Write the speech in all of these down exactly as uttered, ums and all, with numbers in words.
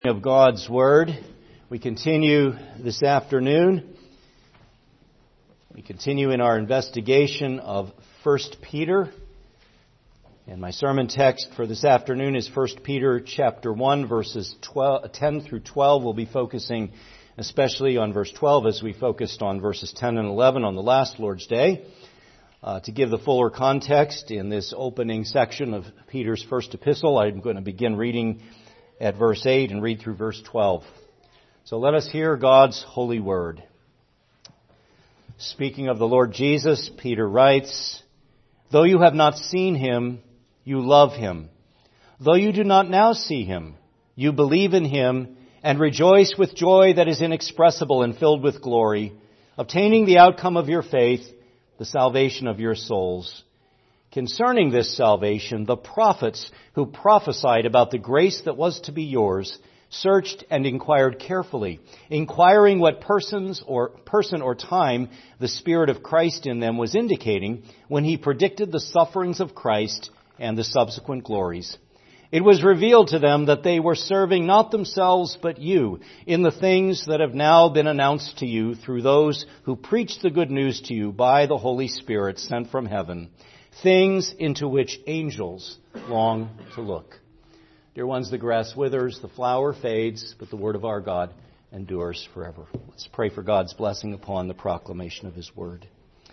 Of God's Word. We continue this afternoon. We continue in our investigation of First Peter. And my sermon text for this afternoon is First Peter chapter one, verses twelve, ten through twelve. We'll be focusing especially on verse twelve as we focused on verses ten and eleven on the last Lord's Day. Uh, to give the fuller context in this opening section of Peter's first epistle, I'm going to begin reading at verse eight and read through verse twelve. So let us hear God's holy word. Speaking of the Lord Jesus, Peter writes, "Though you have not seen him, you love him. Though you do not now see him, you believe in him and rejoice with joy that is inexpressible and filled with glory, obtaining the outcome of your faith, the salvation of your souls. Concerning this salvation, the prophets who prophesied about the grace that was to be yours searched and inquired carefully, inquiring what persons or person or time the Spirit of Christ in them was indicating when he predicted the sufferings of Christ and the subsequent glories. It was revealed to them that they were serving not themselves but you in the things that have now been announced to you through those who preach the good news to you by the Holy Spirit sent from heaven, things into which angels long to look." Dear ones, the grass withers, the flower fades, but the word of our God endures forever. Let's pray for God's blessing upon the proclamation of his word.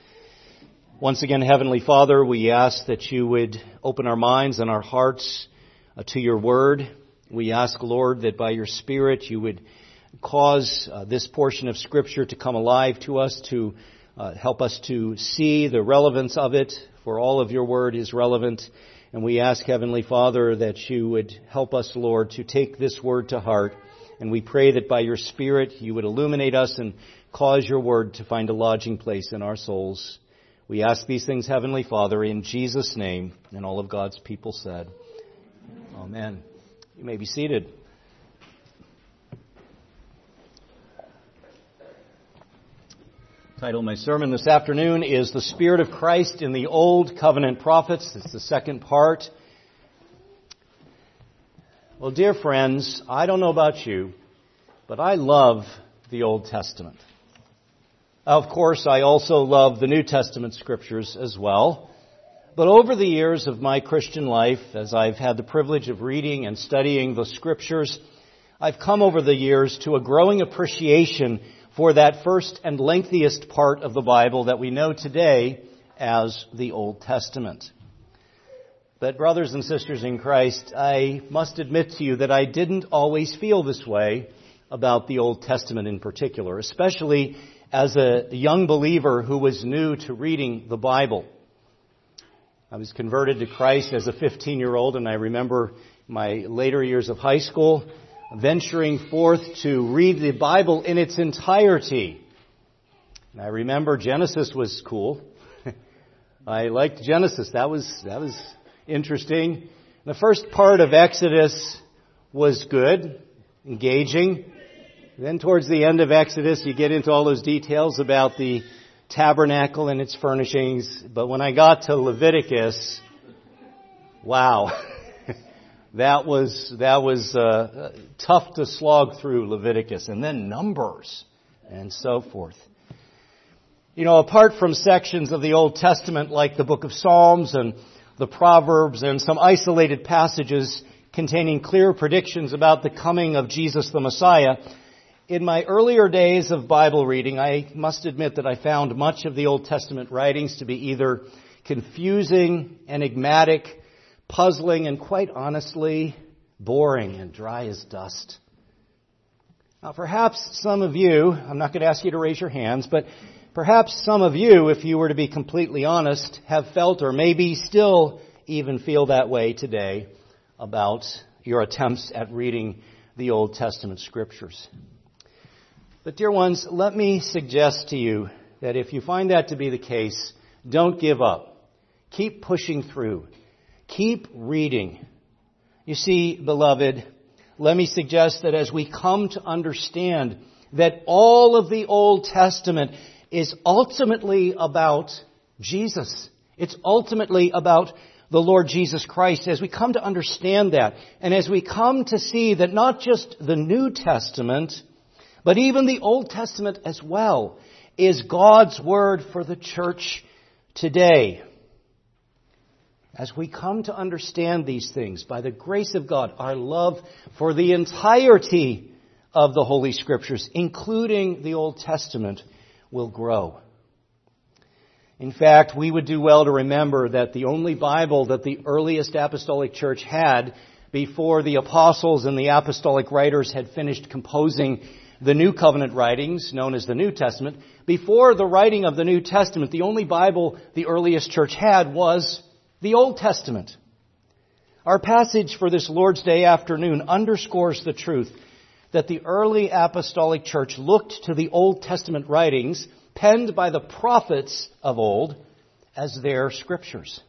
Once again, Heavenly Father, we ask that you would open our minds and our hearts uh, to your word. We ask, Lord, that by your Spirit you would cause uh, this portion of Scripture to come alive to us, to uh, help us to see the relevance of it, for all of your word is relevant. And we ask, Heavenly Father, that you would help us, Lord, to take this word to heart. And we pray that by your Spirit you would illuminate us and cause your word to find a lodging place in our souls. We ask these things, Heavenly Father, in Jesus' name. And all of God's people said, Amen. You may be seated. The title of my sermon this afternoon is The Spirit of Christ in the Old Covenant Prophets. It's the second part. Well, dear friends, I don't know about you, but I love the Old Testament. Of course, I also love the New Testament scriptures as well. But over the years of my Christian life, as I've had the privilege of reading and studying the scriptures, I've come over the years to a growing appreciation for that first and lengthiest part of the Bible that we know today as the Old Testament. But brothers and sisters in Christ, I must admit to you that I didn't always feel this way about the Old Testament in particular, especially as a young believer who was new to reading the Bible. I was converted to Christ as a fifteen-year-old, and I remember my later years of high school venturing forth to read the Bible in its entirety. And I remember Genesis was cool. I liked Genesis. That was that was interesting. The first part of Exodus was good, engaging. Then towards the end of Exodus, you get into all those details about the tabernacle and its furnishings. But when I got to Leviticus, wow. That was that was uh, tough to slog through, Leviticus, and then Numbers and so forth. You know, apart from sections of the Old Testament like the book of Psalms and the Proverbs and some isolated passages containing clear predictions about the coming of Jesus the Messiah, in my earlier days of Bible reading, I must admit that I found much of the Old Testament writings to be either confusing, enigmatic, puzzling, and quite honestly, boring and dry as dust. Now, perhaps some of you, I'm not going to ask you to raise your hands, but perhaps some of you, if you were to be completely honest, have felt or maybe still even feel that way today about your attempts at reading the Old Testament scriptures. But dear ones, let me suggest to you that if you find that to be the case, don't give up. Keep pushing through. Keep reading. You see, beloved, let me suggest that as we come to understand that all of the Old Testament is ultimately about Jesus. It's ultimately about the Lord Jesus Christ, as we come to understand that, and as we come to see that not just the New Testament, but even the Old Testament as well, is God's Word for the church today. As we come to understand these things, by the grace of God, our love for the entirety of the Holy Scriptures, including the Old Testament, will grow. In fact, we would do well to remember that the only Bible that the earliest apostolic church had before the apostles and the apostolic writers had finished composing the New Covenant writings, known as the New Testament, before the writing of the New Testament, the only Bible the earliest church had was the Old Testament. Our passage for this Lord's Day afternoon underscores the truth that the early apostolic church looked to the Old Testament writings penned by the prophets of old as their scriptures.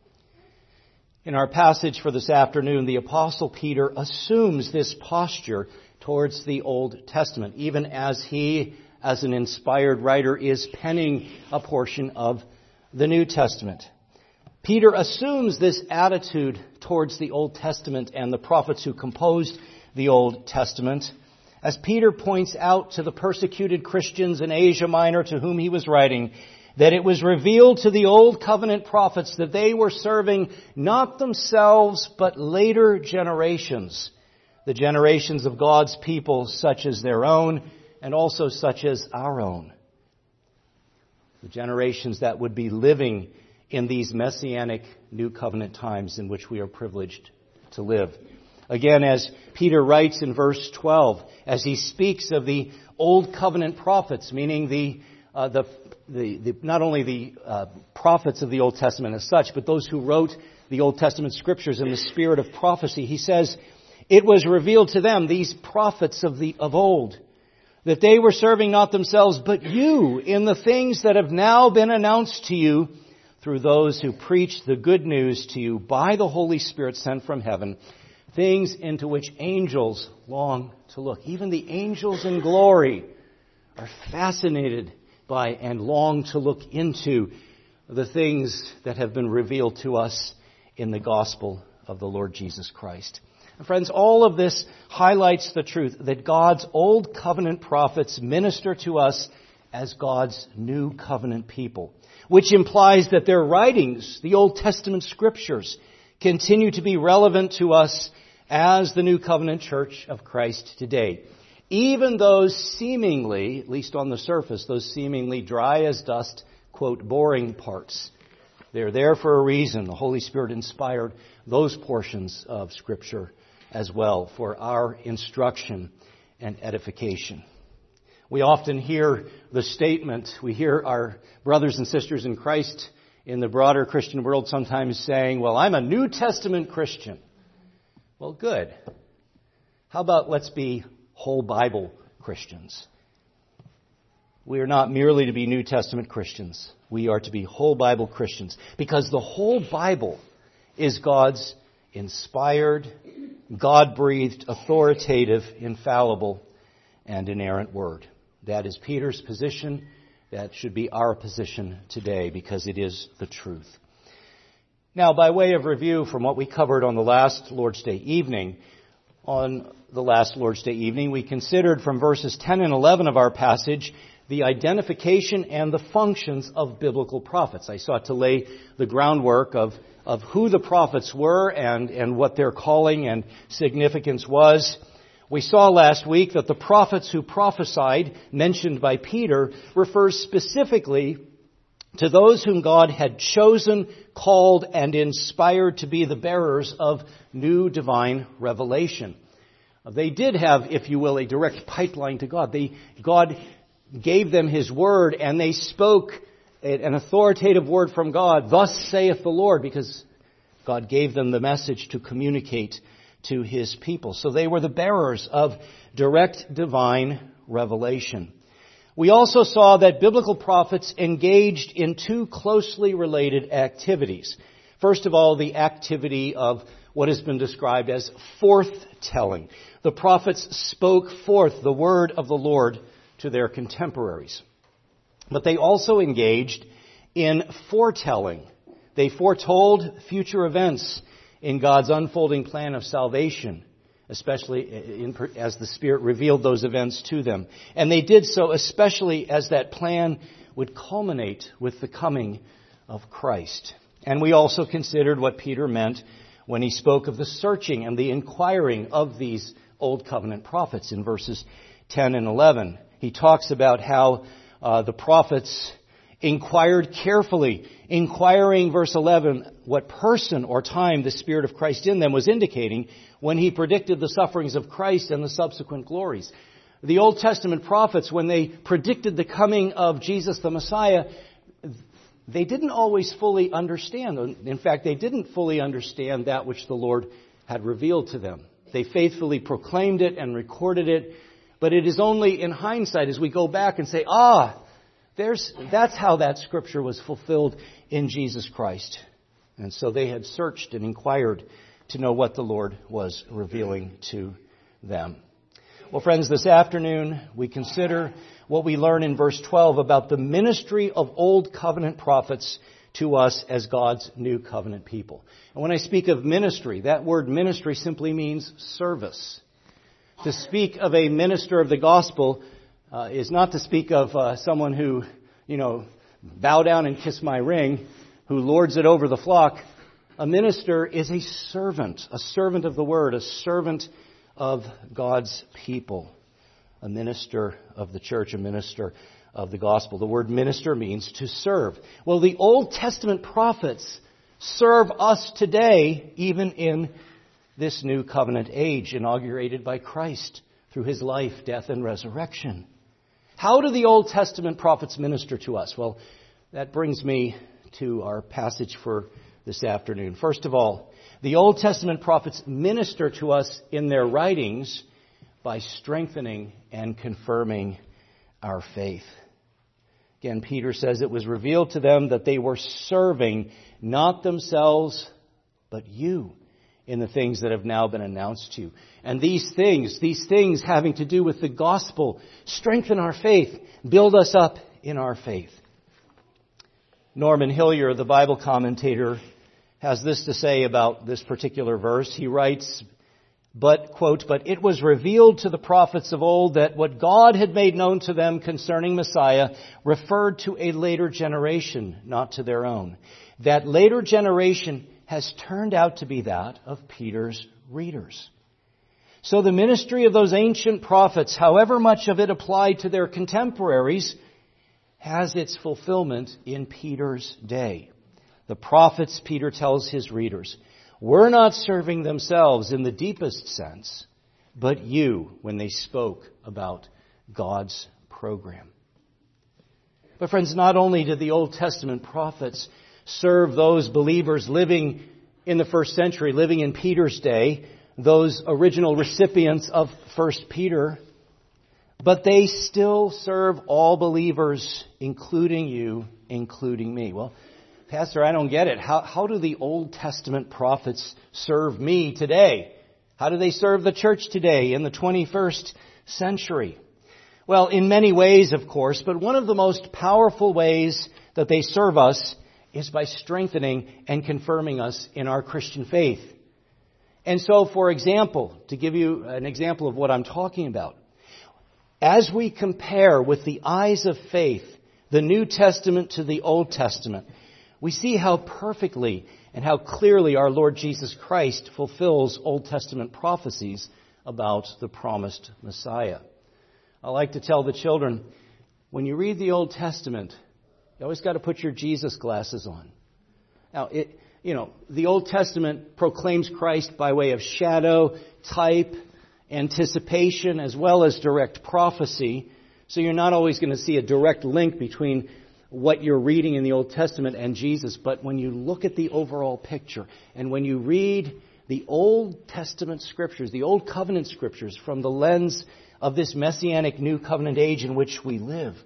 In our passage for this afternoon, the Apostle Peter assumes this posture towards the Old Testament, even as he, as an inspired writer, is penning a portion of the New Testament. Peter assumes this attitude towards the Old Testament and the prophets who composed the Old Testament, as Peter points out to the persecuted Christians in Asia Minor to whom he was writing, that it was revealed to the Old Covenant prophets that they were serving not themselves, but later generations, the generations of God's people, such as their own, and also such as our own. The generations that would be living in these messianic New Covenant times in which we are privileged to live. Again, as Peter writes in verse twelve, as he speaks of the Old Covenant prophets, meaning the uh, the, the, the not only the uh, prophets of the Old Testament as such, but those who wrote the Old Testament scriptures in the spirit of prophecy, he says, "It was revealed to them, these prophets of the of old, that they were serving not themselves, but you in the things that have now been announced to you through those who preach the good news to you by the Holy Spirit sent from heaven, things into which angels long to look." Even the angels in glory are fascinated by and long to look into the things that have been revealed to us in the gospel of the Lord Jesus Christ. And friends, all of this highlights the truth that God's Old Covenant prophets minister to us as God's New Covenant people, which implies that their writings, the Old Testament scriptures, continue to be relevant to us as the New Covenant Church of Christ today. Even those seemingly, at least on the surface, those seemingly dry as dust, quote, boring parts. They're there for a reason. The Holy Spirit inspired those portions of Scripture as well for our instruction and edification. We often hear the statement, we hear our brothers and sisters in Christ in the broader Christian world sometimes saying, "Well, I'm a New Testament Christian." Well, good. How about let's be whole Bible Christians? We are not merely to be New Testament Christians. We are to be whole Bible Christians, because the whole Bible is God's inspired, God-breathed, authoritative, infallible, and inerrant word. That is Peter's position. That should be our position today, because it is the truth. Now, by way of review from what we covered on the last Lord's Day evening, on the last Lord's Day evening, we considered from verses ten and eleven of our passage the identification and the functions of biblical prophets. I sought to lay the groundwork of, of who the prophets were and, and what their calling and significance was. We saw last week that the prophets who prophesied, mentioned by Peter, refers specifically to those whom God had chosen, called, and inspired to be the bearers of new divine revelation. They did have, if you will, a direct pipeline to God. They, God gave them His word, and they spoke an authoritative word from God, "Thus saith the Lord," because God gave them the message to communicate to His people. So they were the bearers of direct divine revelation. We also saw that biblical prophets engaged in two closely related activities. First of all, the activity of what has been described as forth-telling. The prophets spoke forth the word of the Lord to their contemporaries. But they also engaged in foretelling. They foretold future events in God's unfolding plan of salvation, especially in, as the Spirit revealed those events to them. And they did so especially as that plan would culminate with the coming of Christ. And we also considered what Peter meant when he spoke of the searching and the inquiring of these Old Covenant prophets in verses ten and eleven. He talks about how uh, the prophets inquired carefully, inquiring, verse eleven, what person or time the Spirit of Christ in them was indicating when he predicted the sufferings of Christ and the subsequent glories. The Old Testament prophets, when they predicted the coming of Jesus the Messiah, they didn't always fully understand. In fact, they didn't fully understand that which the Lord had revealed to them. They faithfully proclaimed it and recorded it, but it is only in hindsight as we go back and say, ah, there's, that's how that scripture was fulfilled in Jesus Christ. And so they had searched and inquired to know what the Lord was revealing to them. Well, friends, this afternoon we consider what we learn in verse twelve about the ministry of Old Covenant prophets to us as God's new covenant people. And when I speak of ministry, that word ministry simply means service. To speak of a minister of the gospel uh, is not to speak of uh, someone who, you know, bow down and kiss my ring, who lords it over the flock. A minister is a servant, a servant of the word, a servant of God's people, a minister of the church, a minister of the gospel. The word minister means to serve. Well, the Old Testament prophets serve us today, even in this new covenant age inaugurated by Christ through his life, death, and resurrection. How do the Old Testament prophets minister to us? Well, that brings me to our passage for this afternoon. First of all, the Old Testament prophets minister to us in their writings by strengthening and confirming our faith. Again, Peter says it was revealed to them that they were serving not themselves, but you in the things that have now been announced to you. And these things, these things having to do with the gospel, strengthen our faith, build us up in our faith. Norman Hillier, the Bible commentator, has this to say about this particular verse. He writes, but, quote, but it was revealed to the prophets of old that what God had made known to them concerning Messiah referred to a later generation, not to their own. That later generation has turned out to be that of Peter's readers. So the ministry of those ancient prophets, however much of it applied to their contemporaries, has its fulfillment in Peter's day. The prophets, Peter tells his readers, were not serving themselves in the deepest sense, but you when they spoke about God's program. But friends, not only did the Old Testament prophets serve those believers living in the first century, living in Peter's day, those original recipients of First Peter, but they still serve all believers, including you, including me. Well, Pastor, I don't get it. How, how do the Old Testament prophets serve me today? How do they serve the church today in the twenty-first century? Well, in many ways, of course, but one of the most powerful ways that they serve us is by strengthening and confirming us in our Christian faith. And so, for example, to give you an example of what I'm talking about, as we compare with the eyes of faith the New Testament to the Old Testament, we see how perfectly and how clearly our Lord Jesus Christ fulfills Old Testament prophecies about the promised Messiah. I like to tell the children, when you read the Old Testament, you always got to put your Jesus glasses on. Now, it, you know, the Old Testament proclaims Christ by way of shadow, type, anticipation, as well as direct prophecy. So you're not always going to see a direct link between what you're reading in the Old Testament and Jesus. But when you look at the overall picture, and when you read the Old Testament Scriptures, the Old Covenant Scriptures, from the lens of this Messianic New Covenant age in which we live,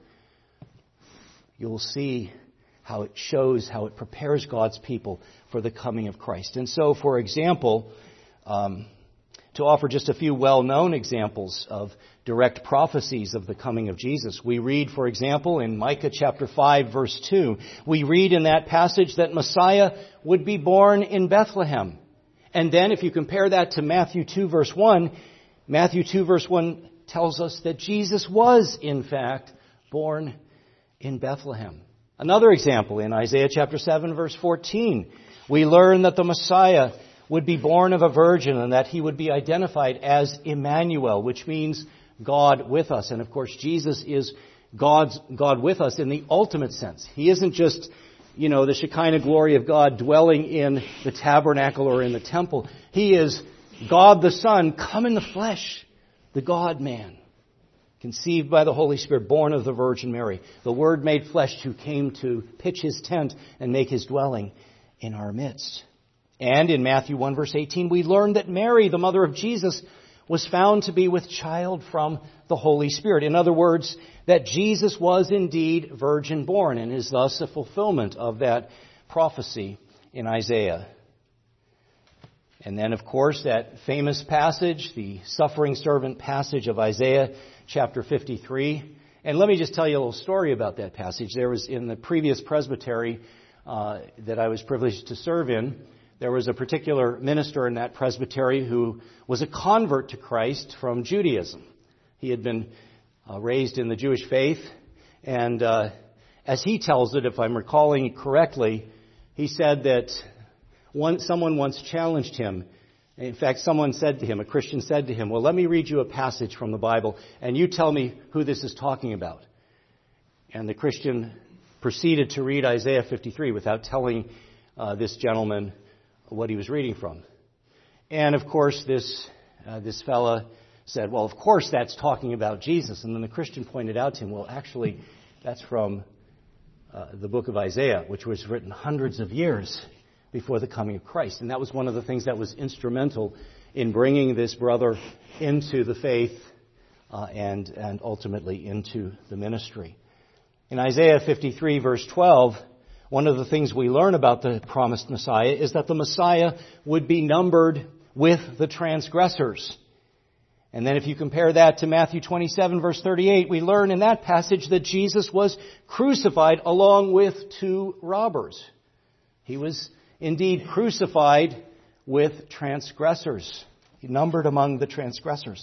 you'll see how it shows, how it prepares God's people for the coming of Christ. And so, for example, um, to offer just a few well-known examples of direct prophecies of the coming of Jesus. We read, for example, in Micah chapter five, verse two, we read in that passage that Messiah would be born in Bethlehem. And then if you compare that to Matthew two, verse one, Matthew two, verse one tells us that Jesus was, in fact, born in Bethlehem. Another example, in Isaiah chapter seven, verse fourteen, we learn that the Messiah would be born of a virgin and that he would be identified as Emmanuel, which means God with us. And of course, Jesus is God's God with us in the ultimate sense. He isn't just, you know, the Shekinah glory of God dwelling in the tabernacle or in the temple. He is God the Son, come in the flesh, the God-man, conceived by the Holy Spirit, born of the Virgin Mary, the Word made flesh who came to pitch his tent and make his dwelling in our midst. And in Matthew one, verse eighteen, we learn that Mary, the mother of Jesus, was found to be with child from the Holy Spirit. In other words, that Jesus was indeed virgin born and is thus a fulfillment of that prophecy in Isaiah. And then, of course, that famous passage, the suffering servant passage of Isaiah chapter fifty-three. And let me just tell you a little story about that passage. There was in the previous presbytery uh, that I was privileged to serve in, there was a particular minister in that presbytery who was a convert to Christ from Judaism. He had been uh, raised in the Jewish faith, and uh, as he tells it, if I'm recalling correctly, he said that one, someone once challenged him. In fact, someone said to him, a Christian said to him, well, let me read you a passage from the Bible, and you tell me who this is talking about. And the Christian proceeded to read Isaiah fifty-three without telling uh, this gentleman what he was reading from. And of course, this uh, this fella said, well, of course that's talking about Jesus. And then the Christian pointed out to him, well, actually, that's from uh, the book of Isaiah, which was written hundreds of years before the coming of Christ. And that was one of the things that was instrumental in bringing this brother into the faith uh, and, and ultimately into the ministry. In Isaiah fifty-three, verse twelve, one of the things we learn about the promised Messiah is that the Messiah would be numbered with the transgressors. And then if you compare that to Matthew twenty-seven, verse thirty-eight, we learn in that passage that Jesus was crucified along with two robbers. He was indeed crucified with transgressors. He numbered among the transgressors.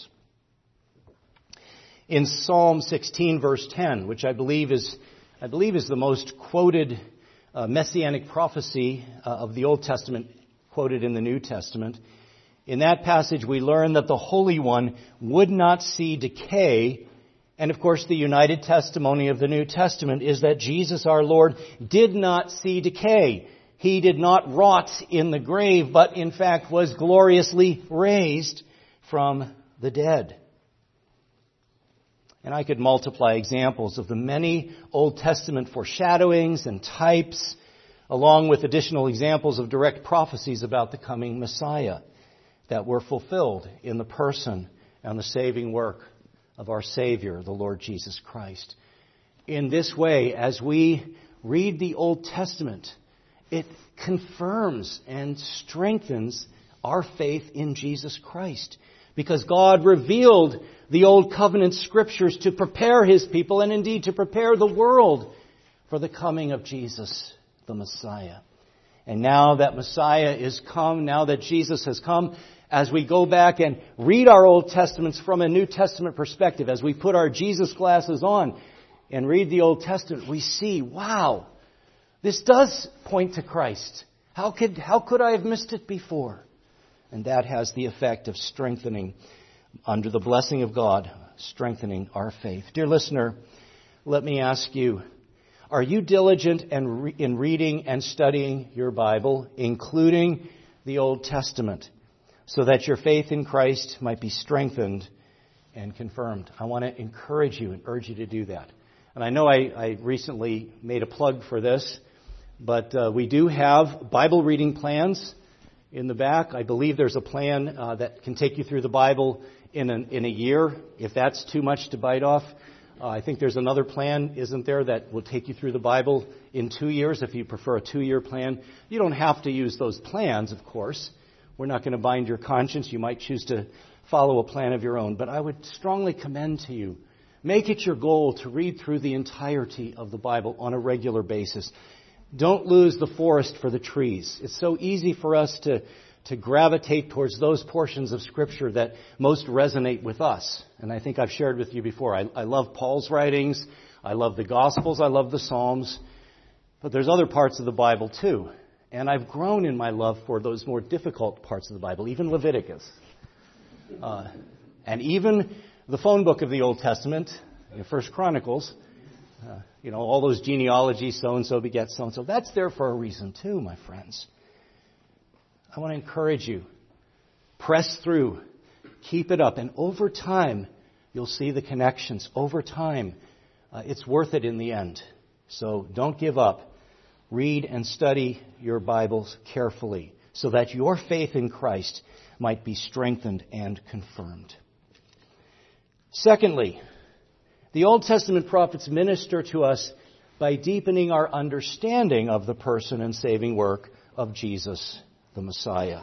In Psalm sixteen, verse ten, which I believe is, I believe is the most quoted Uh, messianic prophecy uh, of the Old Testament quoted in the New Testament. In that passage, we learn that the Holy One would not see decay. And of course, the united testimony of the New Testament is that Jesus our Lord did not see decay. He did not rot in the grave, but in fact was gloriously raised from the dead. And I could multiply examples of the many Old Testament foreshadowings and types, along with additional examples of direct prophecies about the coming Messiah that were fulfilled in the person and the saving work of our Savior, the Lord Jesus Christ. In this way, as we read the Old Testament, it confirms and strengthens our faith in Jesus Christ, because God revealed the Old Covenant Scriptures to prepare His people and indeed to prepare the world for the coming of Jesus, the Messiah. And now that Messiah is come, now that Jesus has come, as we go back and read our Old Testaments from a New Testament perspective, as we put our Jesus glasses on and read the Old Testament, we see, wow, this does point to Christ. How could, how could I have missed it before? And that has the effect of strengthening, under the blessing of God, strengthening our faith. Dear listener, let me ask you, are you diligent in reading and studying your Bible, including the Old Testament, so that your faith in Christ might be strengthened and confirmed? I want to encourage you and urge you to do that. And I know I, I recently made a plug for this, but uh, we do have Bible reading plans in the back. I believe there's a plan uh, that can take you through the Bible in, an, in a year. If that's too much to bite off, uh, I think there's another plan, isn't there, that will take you through the Bible in two years if you prefer a two-year plan. You don't have to use those plans, of course, We're not going to bind your conscience. You might choose to follow a plan of your own. But I would strongly commend to you, make it your goal to read through the entirety of the Bible on a regular basis. Don't lose the forest for the trees. It's so easy for us to, to gravitate towards those portions of Scripture that most resonate with us. And I think I've shared with you before. I, I love Paul's writings. I love the Gospels. I love the Psalms. But there's other parts of the Bible too. And I've grown in my love for those more difficult parts of the Bible, even Leviticus. Uh, and even the phone book of the Old Testament, First Chronicles, uh, you know, all those genealogies, so-and-so begets so-and-so. That's there for a reason too, my friends. I want to encourage you. Press through. Keep it up. And over time, you'll see the connections. Over time, uh, it's worth it in the end. So don't give up. Read and study your Bibles carefully so that your faith in Christ might be strengthened and confirmed. Secondly, the Old Testament prophets minister to us by deepening our understanding of the person and saving work of Jesus, the Messiah.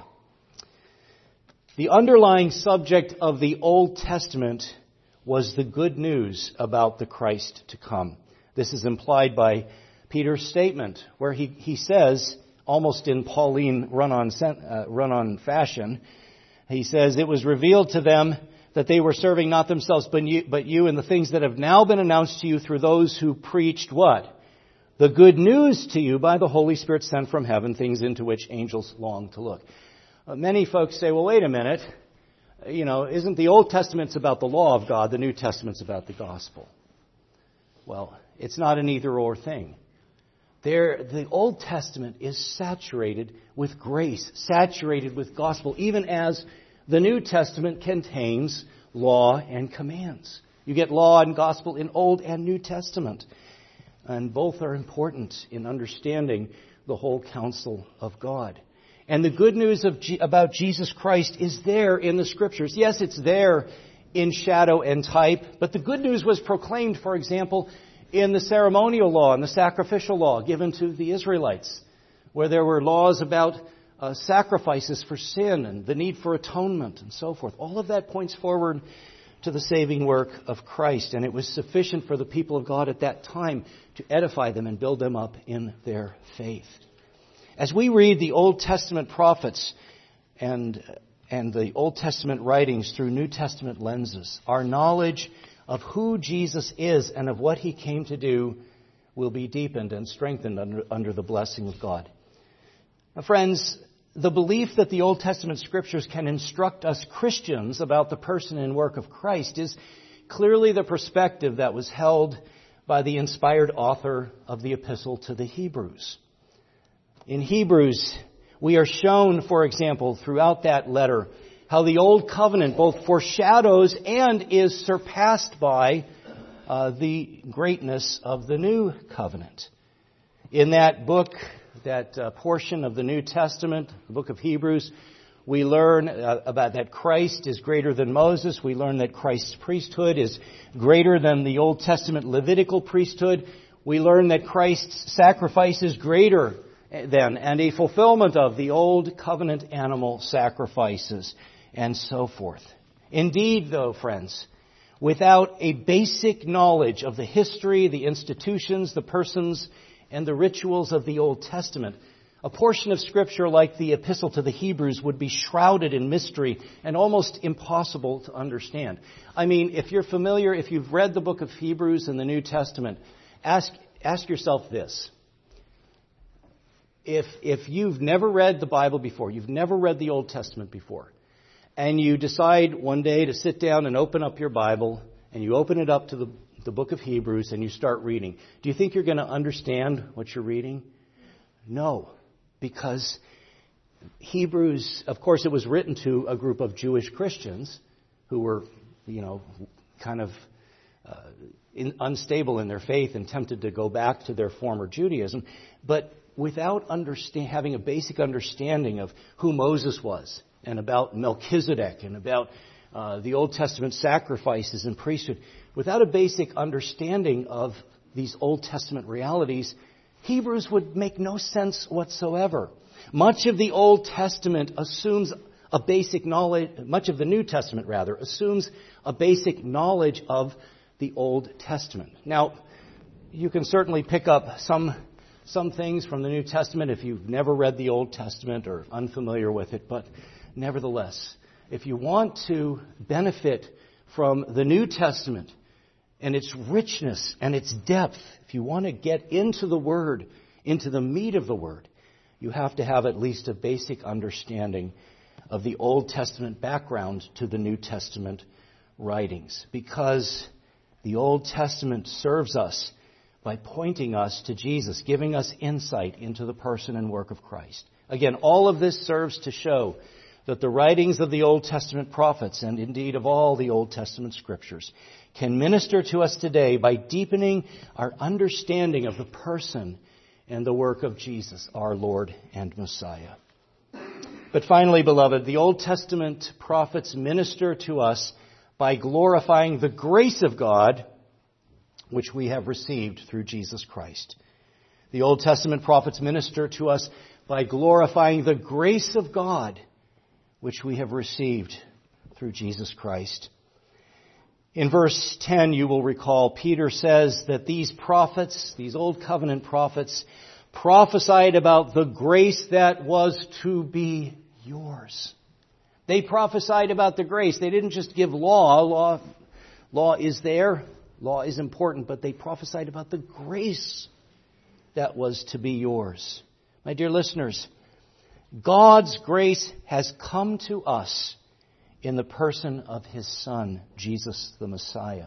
The underlying subject of the Old Testament was the good news about the Christ to come. This is implied by Peter's statement, where he, he says, almost in Pauline run-on uh, run-on fashion, he says, "It was revealed to them that they were serving not themselves but you, but you and the things that have now been announced to you through those who preached" what? "The good news to you by the Holy Spirit sent from heaven, things into which angels long to look." Uh, many folks say, well, wait a minute. You know, isn't the Old Testament's about the law of God, the New Testament's about the gospel? Well, it's not an either-or thing. There, the Old Testament is saturated with grace, saturated with gospel, even as the New Testament contains law and commands. You get law and gospel in Old and New Testament. And both are important in understanding the whole counsel of God. And the good news of G- about Jesus Christ is there in the Scriptures. Yes, it's there in shadow and type, but the good news was proclaimed, for example, in the ceremonial law and the sacrificial law given to the Israelites, where there were laws about uh, sacrifices for sin and the need for atonement and so forth. All of that points forward to the saving work of Christ, and it was sufficient for the people of God at that time to edify them and build them up in their faith. As we read the Old Testament prophets and, and the Old Testament writings through New Testament lenses, our knowledge of who Jesus is and of what He came to do will be deepened and strengthened under, under the blessing of God. Now, friends, the belief that the Old Testament Scriptures can instruct us Christians about the person and work of Christ is clearly the perspective that was held by the inspired author of the Epistle to the Hebrews. In Hebrews, we are shown, for example, throughout that letter, how the Old Covenant both foreshadows and is surpassed by uh, the greatness of the New Covenant. In that book, that uh, portion of the New Testament, the book of Hebrews, we learn uh, about that Christ is greater than Moses. We learn that Christ's priesthood is greater than the Old Testament Levitical priesthood. We learn that Christ's sacrifice is greater than and a fulfillment of the Old Covenant animal sacrifices, and so forth. Indeed, though, friends, without a basic knowledge of the history, the institutions, the persons, and the rituals of the Old Testament, a portion of Scripture like the Epistle to the Hebrews would be shrouded in mystery and almost impossible to understand. I mean, if you're familiar, if you've read the book of Hebrews in the New Testament, ask ask yourself this. If if you've never read the Bible before, you've never read the Old Testament before, and you decide one day to sit down and open up your Bible, and you open it up to the, the book of Hebrews and you start reading, do you think you're going to understand what you're reading? No, because Hebrews, of course, it was written to a group of Jewish Christians who were, you know, kind of uh, in, unstable in their faith and tempted to go back to their former Judaism, but without understand, having a basic understanding of who Moses was and about Melchizedek and about uh, the Old Testament sacrifices and priesthood, without a basic understanding of these Old Testament realities, Hebrews would make no sense whatsoever. Much of the Old Testament assumes a basic knowledge, much of the New Testament rather, assumes a basic knowledge of the Old Testament. Now, you can certainly pick up some some things from the New Testament if you've never read the Old Testament or unfamiliar with it, but nevertheless, if you want to benefit from the New Testament and its richness and its depth, if you want to get into the Word, into the meat of the Word, you have to have at least a basic understanding of the Old Testament background to the New Testament writings. Because the Old Testament serves us by pointing us to Jesus, giving us insight into the person and work of Christ. Again, all of this serves to show that the writings of the Old Testament prophets, and indeed of all the Old Testament scriptures, can minister to us today by deepening our understanding of the person and the work of Jesus, our Lord and Messiah. But finally, beloved, the Old Testament prophets minister to us by glorifying the grace of God which we have received through Jesus Christ. The Old Testament prophets minister to us by glorifying the grace of God which we have received through Jesus Christ. In verse ten, you will recall, Peter says that these prophets, these Old Covenant prophets, prophesied about the grace that was to be yours. They prophesied about the grace. They didn't just give law. Law, law is there. Law is important, but they prophesied about the grace that was to be yours. My dear listeners, God's grace has come to us in the person of His Son, Jesus the Messiah.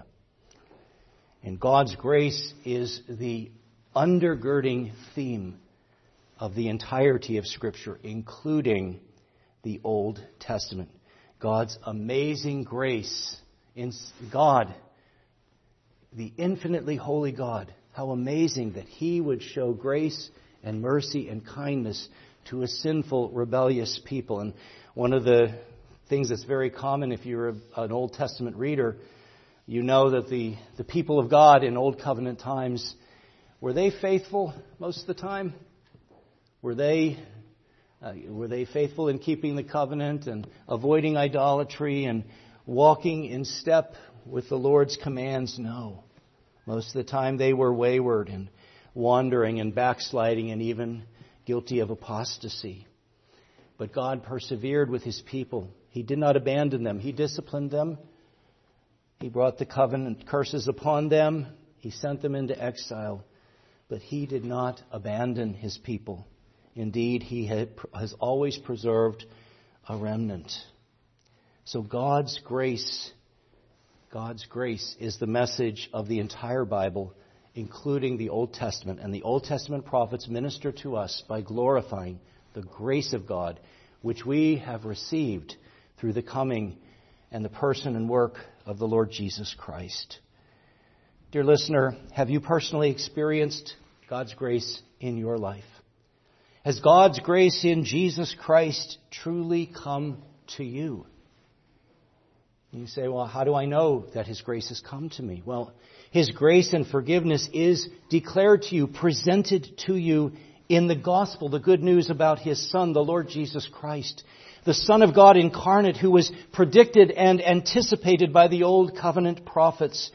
And God's grace is the undergirding theme of the entirety of Scripture, including the Old Testament. God's amazing grace in God, the infinitely holy God. How amazing that He would show grace and mercy and kindness to a sinful, rebellious people. And one of the things that's very common if you're an Old Testament reader, you know that the, the people of God in Old Covenant times, were they faithful most of the time? Were they uh, were they faithful in keeping the covenant and avoiding idolatry and walking in step with the Lord's commands? No. Most of the time they were wayward and wandering and backsliding and even guilty of apostasy. But God persevered with His people. He did not abandon them. He disciplined them. He brought the covenant curses upon them. He sent them into exile. But He did not abandon His people. Indeed, He had, has always preserved a remnant. So God's grace, God's grace is the message of the entire Bible, including the Old Testament. And the Old Testament prophets minister to us by glorifying the grace of God, which we have received through the coming and the person and work of the Lord Jesus Christ. Dear listener, have you personally experienced God's grace in your life? Has God's grace in Jesus Christ truly come to you? You say, well, how do I know that His grace has come to me? Well, His grace and forgiveness is declared to you, presented to you in the gospel, the good news about His Son, the Lord Jesus Christ, the Son of God incarnate, who was predicted and anticipated by the Old Covenant prophets.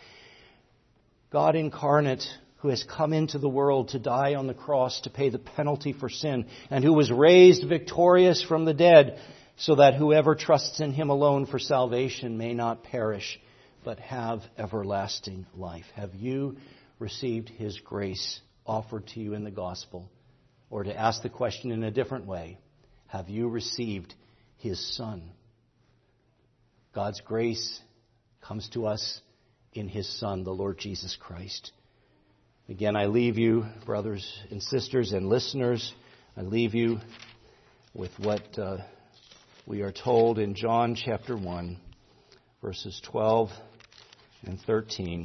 God incarnate, who has come into the world to die on the cross to pay the penalty for sin, and who was raised victorious from the dead, so that whoever trusts in Him alone for salvation may not perish, but have everlasting life. Have you received His grace offered to you in the gospel? Or to ask the question in a different way, have you received His Son? God's grace comes to us in His Son, the Lord Jesus Christ. Again, I leave you, brothers and sisters and listeners, I leave you with what uh, we are told in John chapter one, verses twelve and thirteen.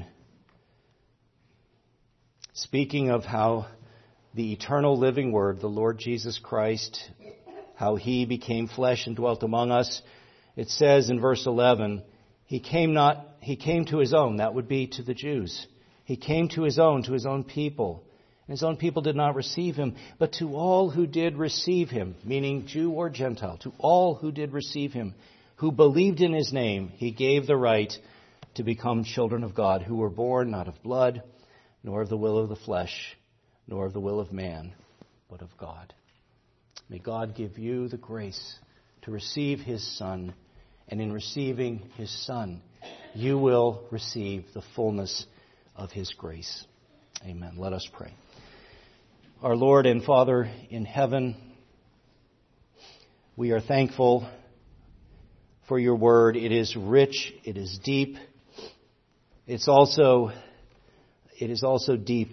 Speaking of how the eternal living Word, the Lord Jesus Christ, how He became flesh and dwelt among us, it says in verse eleven, He came not, He came to His own, that would be to the Jews. He came to His own, to His own people, His own people did not receive him. But to all who did receive him, meaning Jew or Gentile, to all who did receive him, who believed in his name, he gave the right to become children of God, who were born not of blood, nor of the will of the flesh, nor of the will of man, but of God. May God give you the grace to receive his Son, and in receiving his Son, you will receive the fullness of his grace. Amen. Let us pray. Our Lord and Father in heaven, we are thankful for your word. It is rich, it is deep. It's also it is also deep.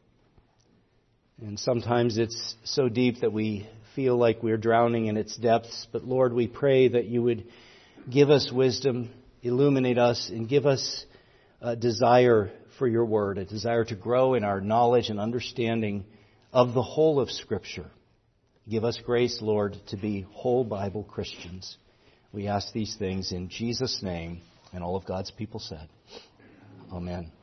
And sometimes it's so deep that we feel like we're drowning in its depths. But Lord, we pray that you would give us wisdom, illuminate us, and give us a desire for your word, a desire to grow in our knowledge and understanding of the whole of Scripture. Give us grace, Lord, to be whole Bible Christians. We ask these things in Jesus' name, and all of God's people said, Amen.